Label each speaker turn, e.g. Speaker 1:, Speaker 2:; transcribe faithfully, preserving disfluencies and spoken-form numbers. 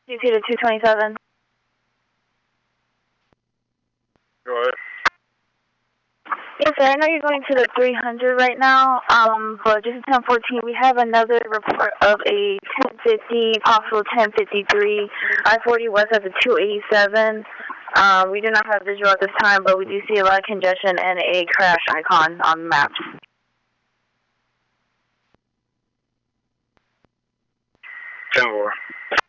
Speaker 1: D T to two twenty-seven.
Speaker 2: Go ahead.
Speaker 1: Yes, sir. I know you're going to the three hundred right now, um, but just at ten fourteen, we have another report of a ten fifty, possible ten fifty-three, I forty west at the two eighty-seven. Um, we do not have visual at this time, but we do see a lot of congestion and a crash icon on the maps.
Speaker 2: ten four.